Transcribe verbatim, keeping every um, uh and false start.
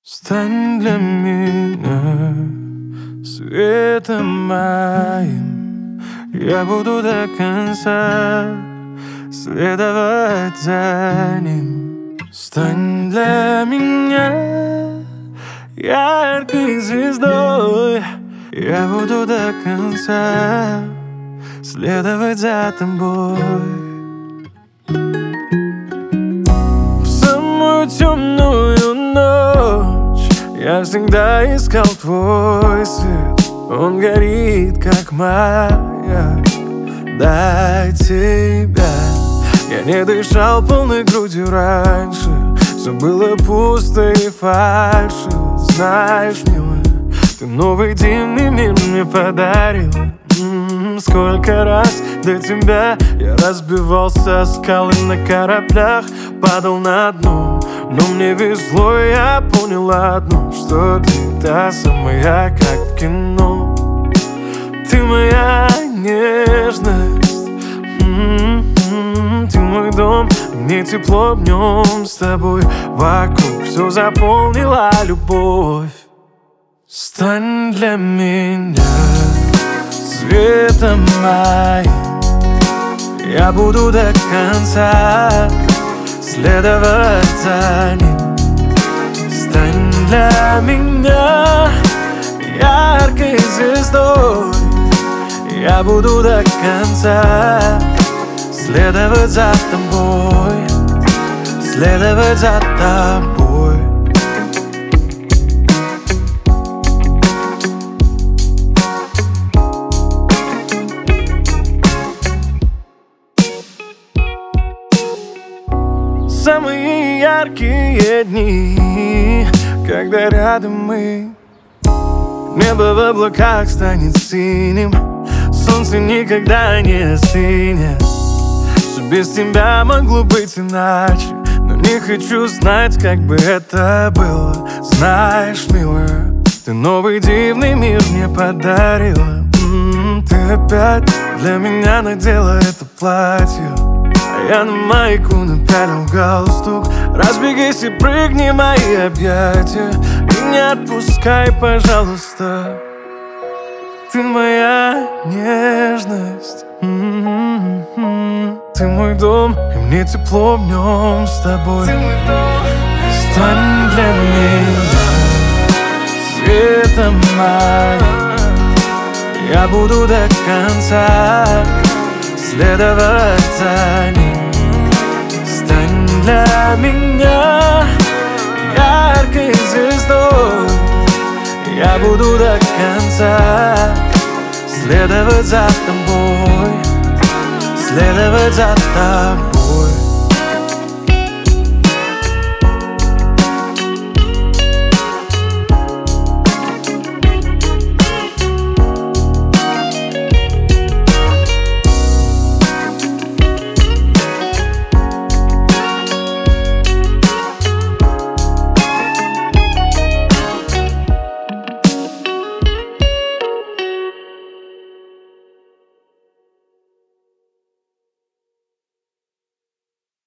Стань для меня светом моим, я буду до конца следовать за ним. Стань для меня яркой звездой, я буду до конца следовать за тобой. В самую темную ночь я всегда искал твой свет, он горит, как маяк. Дай тебя. Я не дышал полной грудью раньше, все было пусто и фальшиво. Знаешь, милая, ты новый дивный мир мне подарила. М-м-м, сколько раз до тебя я разбивался о скалы на кораблях, падал на дно, но мне везло, и я понял одно, что ты та самая, как в кино. Ты моя нежность, м-м-м, ты мой дом, мне тепло в нем с тобой. Вокруг все заполнила любовь. Стань для меня светом моим, я буду до конца следовать за ним. Стань для меня яркой звездой, я буду до конца следовать за тобой, следовать за тобой. Самые яркие дни, когда рядом мы, небо в облаках станет синим, солнце никогда не остынет. Все без тебя могло быть иначе, но не хочу знать, как бы это было. Знаешь, милая, ты новый дивный мир мне подарила. М-м, ты опять для меня надела это платье, а я на майку напялил галстук. Разбегись и прыгни в мои объятия, и не отпускай, пожалуйста. Ты моя нежность, м-м-м. Ты мой дом, и мне тепло в нем с тобой. Стань для меня светом моим, я буду до конца следовать за ним. Стань для меня яркой звездой, я буду до конца следовать за тобой, следовать за тобой.